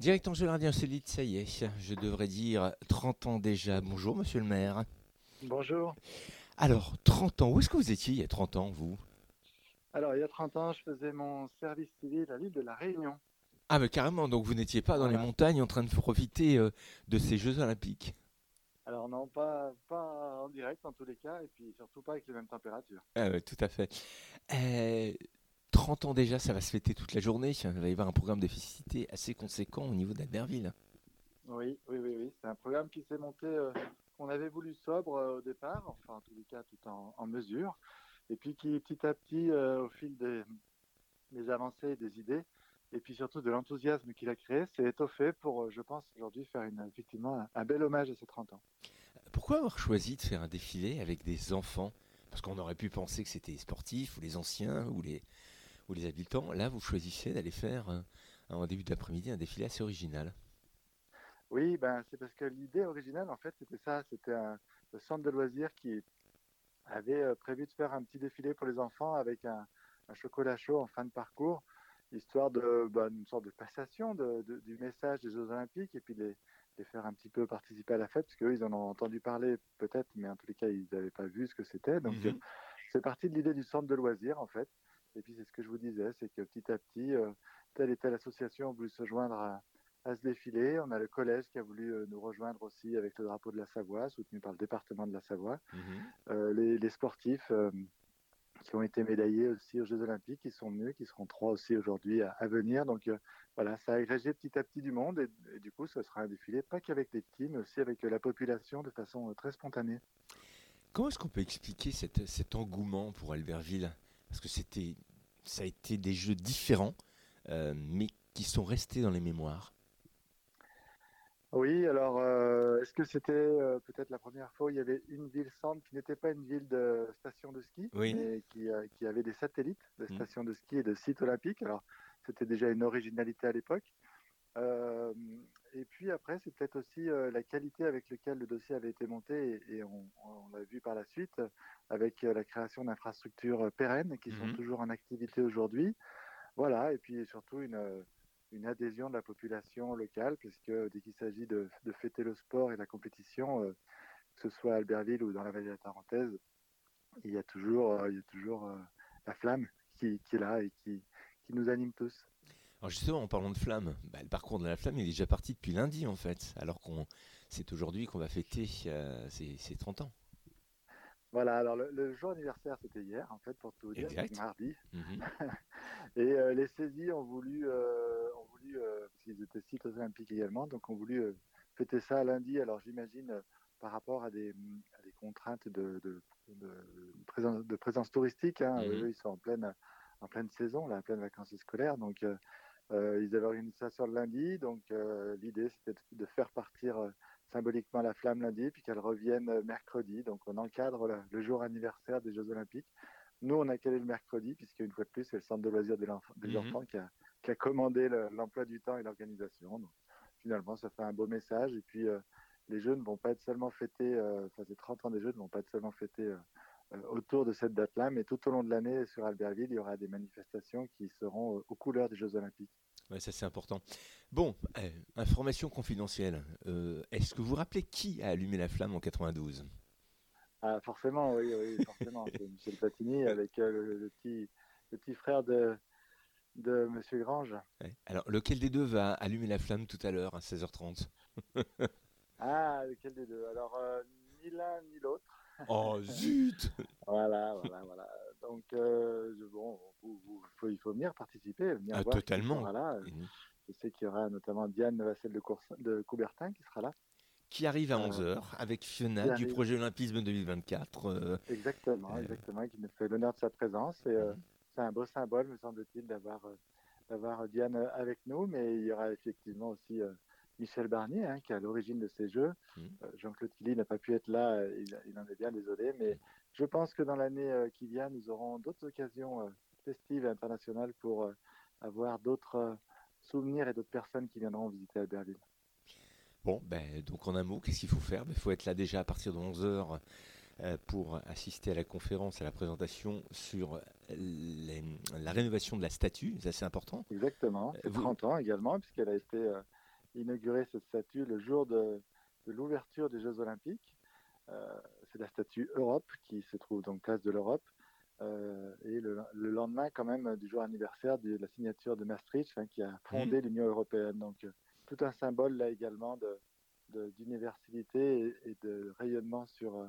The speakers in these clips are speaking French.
Direct Angers Insolite, ça y est, je devrais dire 30 ans déjà. Bonjour monsieur le maire. Bonjour. Alors, 30 ans, où est-ce que vous étiez il y a 30 ans, vous? Alors, il y a 30 ans, je faisais mon service civil à l'île de la Réunion. Ah mais carrément, donc vous n'étiez pas dans les Voilà. montagnes en train de profiter de ces Jeux Olympiques. Alors, non, pas en direct en tous les cas, et puis surtout pas avec les mêmes températures. Ah ouais, tout à fait. Euh, 30 ans déjà, ça va se fêter toute la journée. Il va y avoir un programme de félicité assez conséquent au niveau d'Albertville. Oui, oui, oui, oui. C'est un programme qui s'est monté, qu'on avait voulu sobre au départ, enfin en tous les cas tout en mesure, et puis qui petit à petit, au fil des avancées et des idées, et puis surtout de l'enthousiasme qu'il a créé, s'est étoffé pour, je pense, aujourd'hui faire effectivement un bel hommage à ces 30 ans. Pourquoi avoir choisi de faire un défilé avec des enfants? Parce qu'on aurait pu penser que c'était les sportifs ou les anciens ou les habitants. Là, vous choisissez d'aller faire en début d'après-midi un défilé assez original. Oui, ben, c'est parce que l'idée originale, en fait, c'était ça. C'était le centre de loisirs qui avait prévu de faire un petit défilé pour les enfants avec un chocolat chaud en fin de parcours, histoire de, ben, une sorte de passation du message des Jeux Olympiques et puis les faire un petit peu participer à la fête, parce qu'eux, ils en ont entendu parler peut-être, mais en tous les cas, ils n'avaient pas vu ce que c'était. Donc, Mhm. c'est parti de l'idée du centre de loisirs, en fait. Et puis, c'est ce que je vous disais, c'est que petit à petit, telle et telle association a voulu se joindre à ce défilé. On a le collège qui a voulu nous rejoindre aussi avec le drapeau de la Savoie, soutenu par le département de la Savoie. Mhm. Les sportifs qui ont été médaillés aussi aux Jeux Olympiques, qui sont venus, qui seront trois aussi aujourd'hui à venir. Donc voilà, ça a agrégé petit à petit du monde et du coup, ce sera un défilé pas qu'avec les petits, mais aussi avec la population de façon très spontanée. Comment est-ce qu'on peut expliquer cet engouement pour Albertville? Parce que ça a été des jeux différents, mais qui sont restés dans les mémoires. Oui, alors est-ce que c'était peut-être la première fois où il y avait une ville-centre qui n'était pas une ville de station de ski, Oui. mais qui avait des satellites de Mm. stations de ski et de sites olympiques. Alors, c'était déjà une originalité à l'époque. Euh, et puis après, c'est peut-être aussi la qualité avec laquelle le dossier avait été monté et on l'a vu par la suite avec la création d'infrastructures pérennes qui sont Mhm. toujours en activité aujourd'hui. Voilà, et puis surtout une adhésion de la population locale, puisque dès qu'il s'agit de fêter le sport et la compétition, que ce soit à Albertville ou dans la vallée de la Tarentaise, il y a toujours la flamme qui est là et qui nous anime tous. Alors justement, en parlant de flamme, bah, le parcours de la flamme il est déjà parti depuis lundi en fait, alors qu'on c'est aujourd'hui qu'on va fêter ses 30 ans. Voilà, alors le jour anniversaire, c'était hier, en fait, pour tout vous dire, donc Exact. mardi. Mhm. Et les saisies parce qu'ils étaient sites olympiques également, donc ont voulu fêter ça lundi. Alors j'imagine, par rapport à des contraintes de présence touristique, hein, Mhm. eux, ils sont en pleine saison, là, en pleine vacances scolaires, donc ils avaient organisé ça sur le lundi, donc l'idée c'était de faire partir symboliquement la flamme lundi, puis qu'elle revienne mercredi, donc on encadre le jour anniversaire des Jeux Olympiques. Nous, on a calé le mercredi, puisque une fois de plus, c'est le centre de loisirs des Mhm. enfants qui a commandé l'emploi du temps et l'organisation. Donc, finalement, ça fait un beau message. Et puis, les Jeux ne vont pas être seulement fêtés, enfin, ces 30 ans des Jeux ne vont pas être seulement fêtés autour de cette date-là, mais tout au long de l'année, sur Albertville, il y aura des manifestations qui seront aux couleurs des Jeux Olympiques. Ouais, ça c'est important. Bon, information confidentielle. Est-ce que vous vous rappelez qui a allumé la flamme en 92? Ah, forcément, oui, oui, forcément. C'est Michel Platini avec le petit frère de Monsieur Grange. Ouais. Alors, lequel des deux va allumer la flamme tout à l'heure à 16h30? Ah, lequel des deux? Alors, ni l'un ni l'autre. Oh zut! Voilà, voilà, voilà. Donc, bon, il faut venir participer, venir Ah, voir qui totalement. sera là. Mhm. Je sais qu'il y aura notamment Diane Vassel de Coubertin qui sera là, Qui arrive à euh, 11h avec qui Fiona du arrive projet Olympisme 2024. exactement, Euh, exactement, qui nous fait l'honneur de sa présence. Et mhm. c'est un beau symbole, me semble-t-il, d'avoir Diane avec nous. Mais il y aura effectivement aussi Michel Barnier, hein, qui est à l'origine de ces Jeux. Mhm. Jean-Claude Killy n'a pas pu être là, il en est bien désolé, mais je pense que dans l'année qui vient, nous aurons d'autres occasions festives et internationales pour avoir d'autres souvenirs et d'autres personnes qui viendront visiter Albertville. Bon, ben, donc en un mot, qu'est-ce qu'il faut faire? Il faut être là déjà à partir de 11h pour assister à la conférence, à la présentation sur la rénovation de la statue, ça c'est important. Exactement, c'est Vous, 30 ans également, puisqu'elle a été inauguré cette statue le jour de l'ouverture des Jeux Olympiques. C'est la statue Europe qui se trouve donc place de l'Europe. Et le lendemain, quand même, du jour anniversaire de la signature de Maastricht, hein, qui a Mhm. fondé l'Union européenne. Donc, tout un symbole là également d'universalité et de rayonnement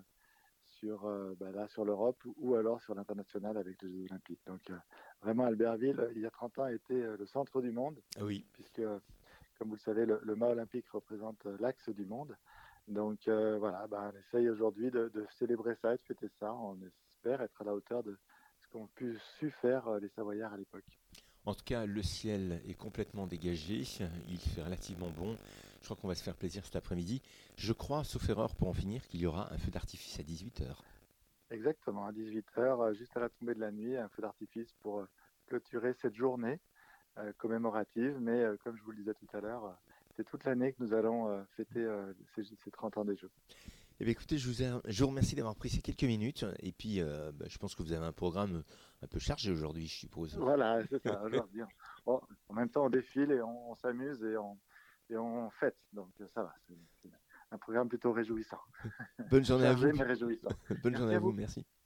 sur l'Europe ou alors sur l'international avec les Jeux Olympiques. Donc, vraiment, Albertville, il y a 30 ans, a été le centre du monde, Ah oui. puisque, comme vous le savez, le mât olympique représente l'axe du monde. Donc, voilà, on essaye aujourd'hui de célébrer ça et de fêter ça. On espère être à la hauteur de ce qu'ont su faire les Savoyards à l'époque. En tout cas, le ciel est complètement dégagé, il fait relativement bon. Je crois qu'on va se faire plaisir cet après-midi. Je crois, sauf erreur pour en finir, qu'il y aura un feu d'artifice à 18 h. Exactement, à 18 h, juste à la tombée de la nuit, un feu d'artifice pour clôturer cette journée commémorative. Mais comme je vous le disais tout à l'heure, c'est toute l'année que nous allons fêter ces 30 ans des Jeux. Eh bien, écoutez, je vous remercie d'avoir pris ces quelques minutes. Et puis, je pense que vous avez un programme un peu chargé aujourd'hui, je suppose. Voilà, c'est ça, aujourd'hui. En même temps, on défile et on s'amuse et on fête. Donc ça va, c'est un programme plutôt réjouissant. Bonne journée à Chargé vous. mais réjouissant. Bonne journée Merci à à vous, vous. merci.